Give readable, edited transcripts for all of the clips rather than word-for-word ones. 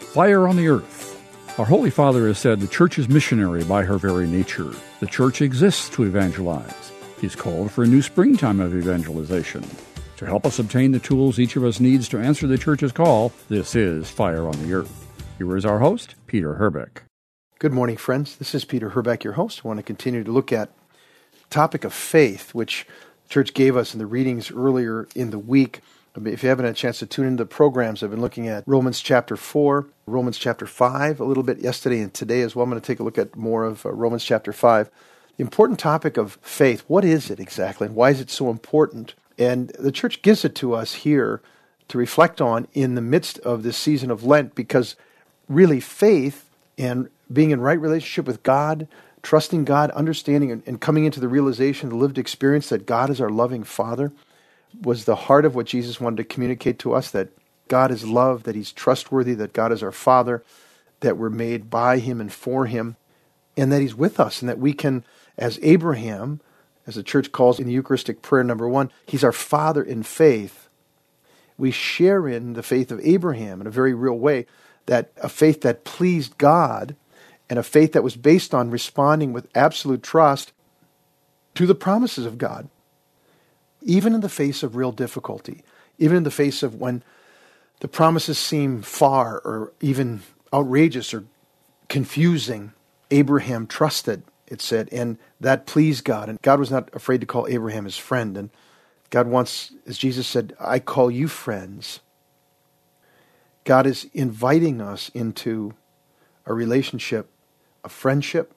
Fire on the Earth. Our Holy Father has said the Church is missionary by her very nature. The Church exists to evangelize. He's called for a new springtime of evangelization. To help us obtain the tools each of us needs to answer the Church's call, this is Fire on the Earth. Here is our host, Peter Herbeck. Good morning, friends. This is Peter Herbeck, your host. I want to continue to look at the topic of faith, which the Church gave us in the readings earlier in the week. If you haven't had a chance to tune into the programs, I've been looking at Romans chapter 4, Romans chapter 5 a little bit yesterday and today as well. I'm going to take a look at more of Romans chapter 5. The important topic of faith, what is it exactly and why is it so important? And the Church gives it to us here to reflect on in the midst of this season of Lent, because really faith and being in right relationship with God, trusting God, understanding and coming into the realization, the lived experience that God is our loving Father, was the heart of what Jesus wanted to communicate to us, that God is love, that He's trustworthy, that God is our Father, that we're made by Him and for Him, and that He's with us, and that we can, as Abraham, as the Church calls in the Eucharistic prayer number 1, He's our Father in faith. We share in the faith of Abraham in a very real way, that a faith that pleased God, and a faith that was based on responding with absolute trust to the promises of God. Even in the face of real difficulty, even in the face of when the promises seem far or even outrageous or confusing, Abraham trusted, it said, and that pleased God. And God was not afraid to call Abraham his friend. And God wants, as Jesus said, I call you friends. God is inviting us into a relationship of friendship,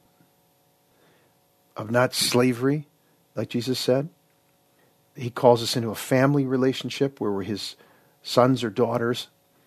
of not slavery, like Jesus said. He calls us into a family relationship where we're His sons or daughters.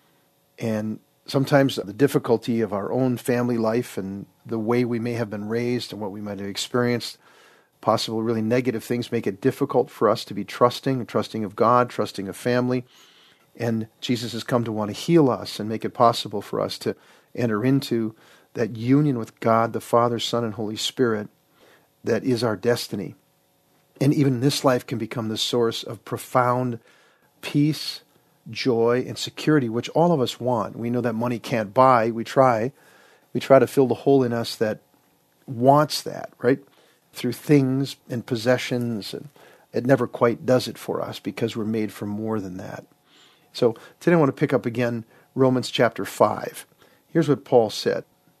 And sometimes the difficulty of our own family life and the way we may have been raised and what we might have experienced, possible really negative things, make it difficult for us to be trusting of God, trusting of family. And Jesus has come to want to heal us and make it possible for us to enter into that union with God, the Father, Son, and Holy Spirit that is our destiny. And even this life can become the source of profound peace, joy, and security, which all of us want. We know that money can't buy. We try to fill the hole in us that wants that, right? Through things and possessions, and it never quite does it for us because we're made for more than that. So today I want to pick up again Romans chapter 5. Here's what Paul said.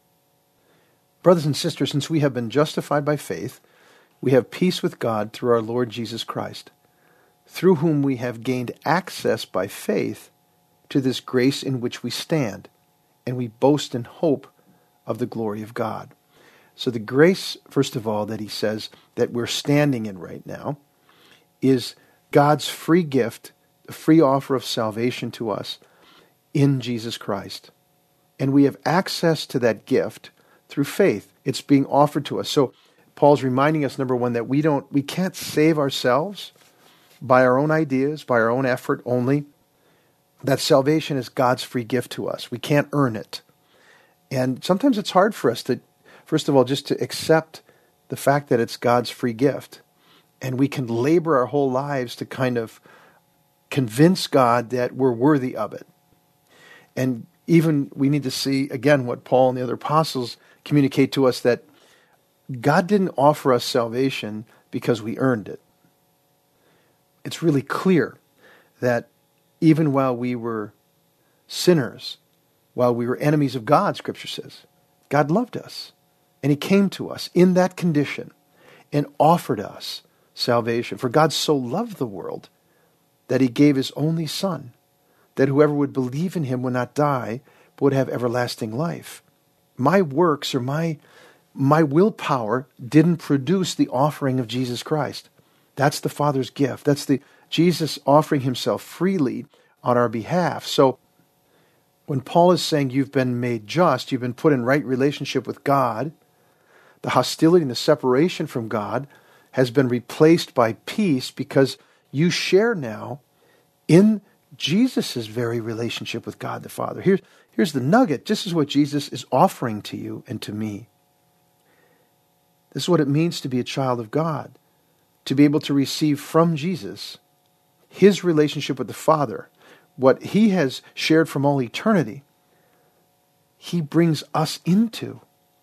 Brothers and sisters, since we have been justified by faith, we have peace with God through our Lord Jesus Christ, through whom we have gained access by faith to this grace in which we stand, and we boast in hope of the glory of God. So the grace, first of all, that he says that we're standing in right now is God's free gift, the free offer of salvation to us in Jesus Christ. And we have access to that gift through faith. It's being offered to us. So Paul's reminding us, number one, that we can't save ourselves by our own ideas, by our own effort only. That salvation is God's free gift to us. We can't earn it. And sometimes it's hard for us to, first of all, just to accept the fact that it's God's free gift. And we can labor our whole lives to kind of convince God that we're worthy of it. And even we need to see, again, what Paul and the other apostles communicate to us, that God didn't offer us salvation because we earned it. It's really clear that even while we were sinners, while we were enemies of God, Scripture says, God loved us. And He came to us in that condition and offered us salvation. For God so loved the world that He gave His only Son, that whoever would believe in Him would not die, but would have everlasting life. My works or my willpower didn't produce the offering of Jesus Christ. That's the Father's gift. That's Jesus offering Himself freely on our behalf. So when Paul is saying you've been made just, you've been put in right relationship with God, the hostility and the separation from God has been replaced by peace because you share now in Jesus' very relationship with God the Father. Here's the nugget. This is what Jesus is offering to you and to me. This is what it means to be a child of God, to be able to receive from Jesus His relationship with the Father, what He has shared from all eternity, he brings us into.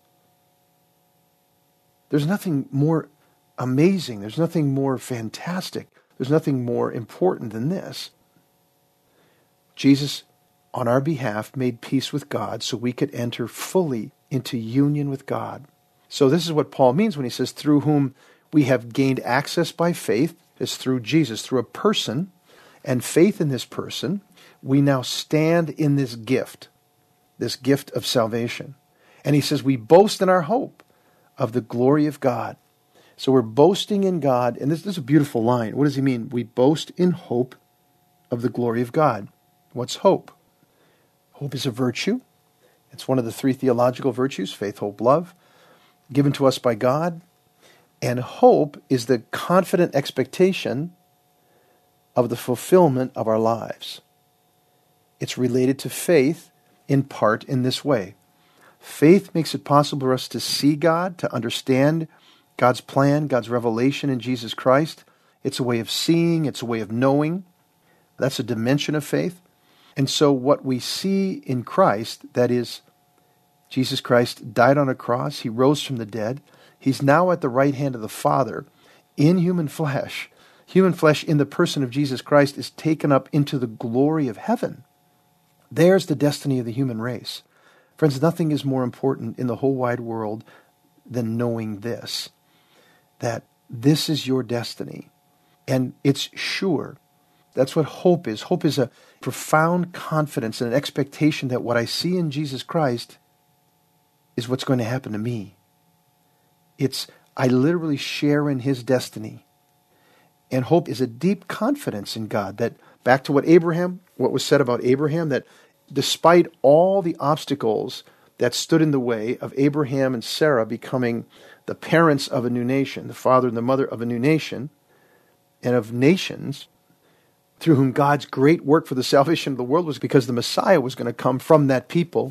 There's nothing more amazing. There's nothing more fantastic. There's nothing more important than this. Jesus, on our behalf, made peace with God so we could enter fully into union with God. So this is what Paul means when he says, through whom we have gained access by faith, is through Jesus, through a person, and faith in this person, we now stand in this gift of salvation. And he says, we boast in our hope of the glory of God. So we're boasting in God, and this is a beautiful line. What does he mean? We boast in hope of the glory of God. What's hope? Hope is a virtue. It's one of the three theological virtues, faith, hope, love, given to us by God. And hope is the confident expectation of the fulfillment of our lives. It's related to faith in part in this way. Faith makes it possible for us to see God, to understand God's plan, God's revelation in Jesus Christ. It's a way of seeing, it's a way of knowing. That's a dimension of faith. And so what we see in Christ, that is, Jesus Christ died on a cross, he rose from the dead, he's now at the right hand of the Father in human flesh. Human flesh in the person of Jesus Christ is taken up into the glory of heaven. There's the destiny of the human race. Friends, nothing is more important in the whole wide world than knowing this, that this is your destiny, and it's sure. That's what hope is. Hope is a profound confidence and an expectation that what I see in Jesus Christ is what's going to happen to me. I literally share in his destiny. And hope is a deep confidence in God, that back to what was said about Abraham, that despite all the obstacles that stood in the way of Abraham and Sarah becoming the parents of a new nation, the father and the mother of a new nation, and of nations, through whom God's great work for the salvation of the world was because the Messiah was going to come from that people.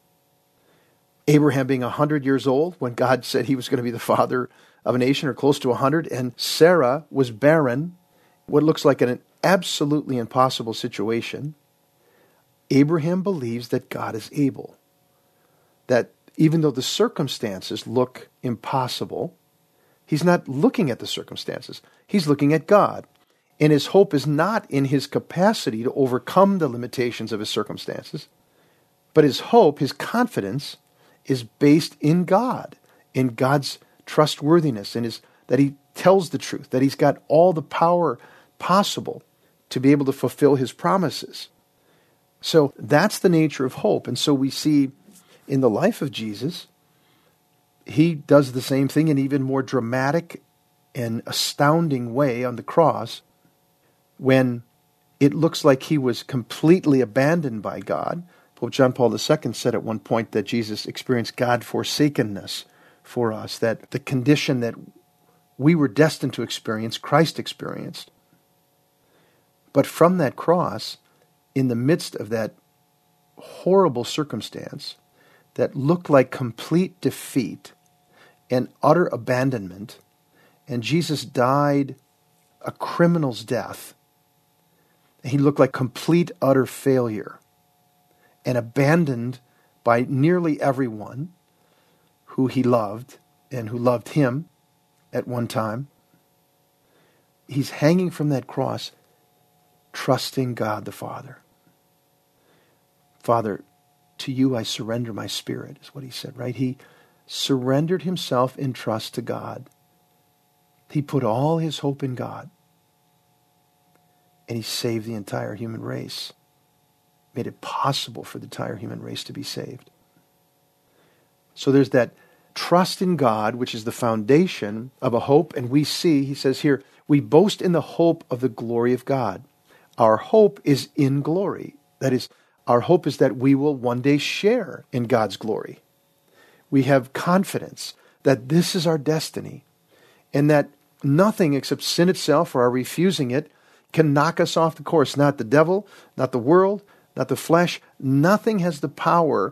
Abraham being 100 years old when God said he was going to be the father of a nation, or close to 100, and Sarah was barren, what looks like an absolutely impossible situation. Abraham believes that God is able, that even though the circumstances look impossible, he's not looking at the circumstances. He's looking at God. And his hope is not in his capacity to overcome the limitations of his circumstances, but his hope, his confidence, is based in God, in God's trustworthiness, and that he tells the truth, that he's got all the power possible to be able to fulfill his promises. So that's the nature of hope. And so we see in the life of Jesus, he does the same thing in even more dramatic and astounding way on the cross, when it looks like he was completely abandoned by God. Pope John Paul II said at one point that Jesus experienced God-forsakenness for us, that the condition that we were destined to experience, Christ experienced. But from that cross, in the midst of that horrible circumstance that looked like complete defeat and utter abandonment, and Jesus died a criminal's death, he looked like complete, utter failure and abandoned by nearly everyone who he loved and who loved him at one time. He's hanging from that cross, trusting God the Father. Father, to you I surrender my spirit, is what he said, right? He surrendered himself in trust to God. He put all his hope in God. And he saved the entire human race. Made it possible for the entire human race to be saved. So there's that trust in God, which is the foundation of a hope. And we see, he says here, we boast in the hope of the glory of God. Our hope is in glory. That is, our hope is that we will one day share in God's glory. We have confidence that this is our destiny, and that nothing except sin itself or our refusing it can knock us off the course. Not the devil, not the world, not the flesh. Nothing has the power,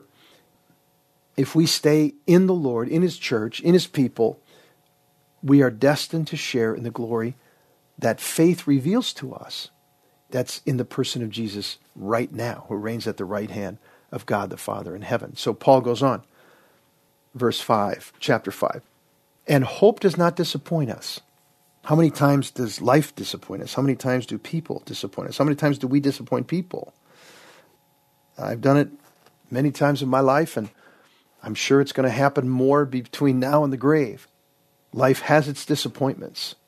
if we stay in the Lord, in his church, in his people. We are destined to share in the glory that faith reveals to us. That's in the person of Jesus right now, who reigns at the right hand of God the Father in heaven. So Paul goes on, verse 5, chapter 5. And hope does not disappoint us. How many times does life disappoint us? How many times do people disappoint us? How many times do we disappoint people? I've done it many times in my life, and I'm sure it's going to happen more between now and the grave. Life has its disappointments.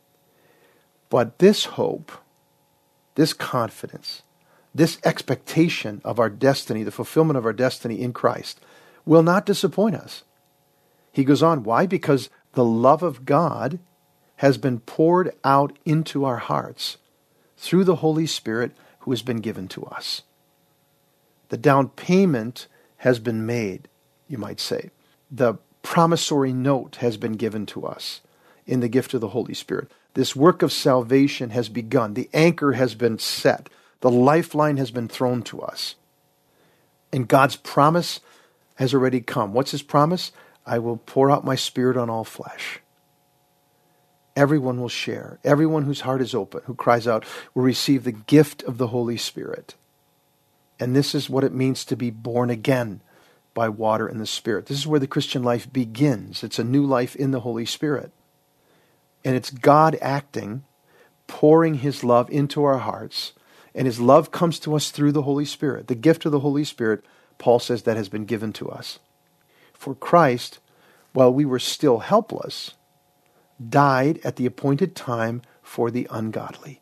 But this hope, this confidence, this expectation of our destiny, the fulfillment of our destiny in Christ, will not disappoint us. He goes on, why? Because the love of God has been poured out into our hearts through the Holy Spirit who has been given to us. The down payment has been made, you might say. The promissory note has been given to us in the gift of the Holy Spirit. This work of salvation has begun. The anchor has been set. The lifeline has been thrown to us. And God's promise has already come. What's His promise? I will pour out my Spirit on all flesh. Everyone will share. Everyone whose heart is open, who cries out, will receive the gift of the Holy Spirit. And this is what it means to be born again by water and the Spirit. This is where the Christian life begins. It's a new life in the Holy Spirit. And it's God acting, pouring His love into our hearts. And His love comes to us through the Holy Spirit. The gift of the Holy Spirit, Paul says, that has been given to us. For Christ, while we were still helpless, died at the appointed time for the ungodly.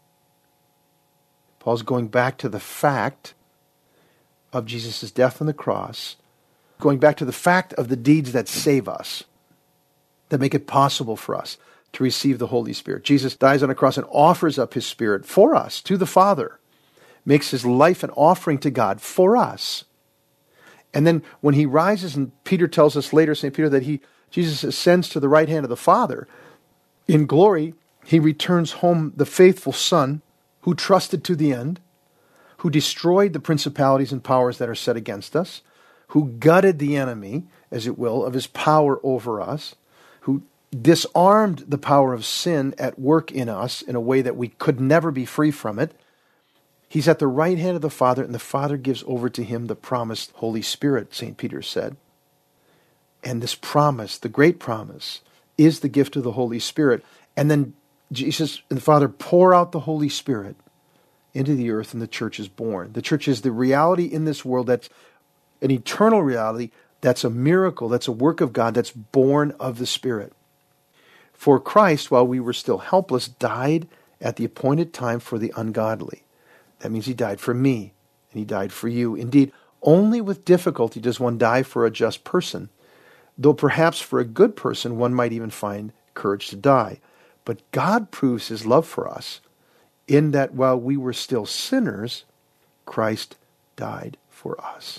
Paul's going back to the fact of Jesus' death on the cross, going back to the fact of the deeds that save us, that make it possible for us to receive the Holy Spirit. Jesus dies on a cross and offers up His Spirit for us to the Father, makes His life an offering to God for us. And then when He rises, and Peter tells us later, St. Peter, that Jesus ascends to the right hand of the Father, in glory, He returns home the faithful Son who trusted to the end, who destroyed the principalities and powers that are set against us, who gutted the enemy, as it will, of his power over us, who disarmed the power of sin at work in us in a way that we could never be free from it. He's at the right hand of the Father, and the Father gives over to Him the promised Holy Spirit, St. Peter said. And this promise, the great promise, is the gift of the Holy Spirit. And then Jesus and the Father pour out the Holy Spirit into the earth, and the church is born. The church is the reality in this world that's an eternal reality, that's a miracle, that's a work of God, that's born of the Spirit. For Christ, while we were still helpless, died at the appointed time for the ungodly. That means He died for me, and He died for you. Indeed, only with difficulty does one die for a just person, though perhaps for a good person one might even find courage to die. But God proves His love for us in that while we were still sinners, Christ died for us.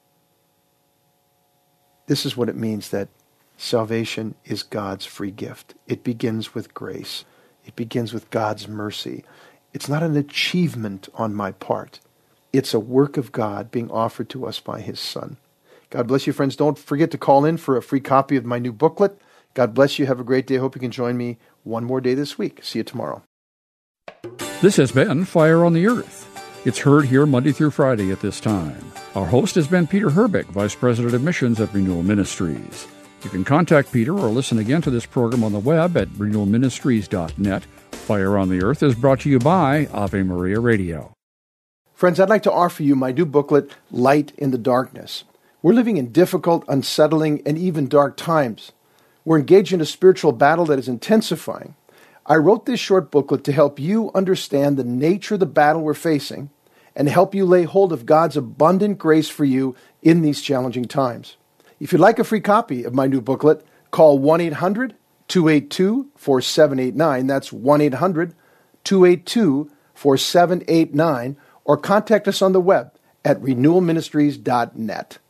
This is what it means that salvation is God's free gift. It begins with grace. It begins with God's mercy. It's not an achievement on my part. It's a work of God being offered to us by His Son. God bless you, friends. Don't forget to call in for a free copy of my new booklet. God bless you. Have a great day. Hope you can join me one more day this week. See you tomorrow. This has been Fire on the Earth. It's heard here Monday through Friday at this time. Our host has been Peter Herbeck, Vice President of Missions at Renewal Ministries. You can contact Peter or listen again to this program on the web at renewalministries.net. Fire on the Earth is brought to you by Ave Maria Radio. Friends, I'd like to offer you my new booklet, Light in the Darkness. We're living in difficult, unsettling, and even dark times. We're engaged in a spiritual battle that is intensifying. I wrote this short booklet to help you understand the nature of the battle we're facing and help you lay hold of God's abundant grace for you in these challenging times. If you'd like a free copy of my new booklet, call 1-800-282-4789. That's 1-800-282-4789, or contact us on the web at renewalministries.net.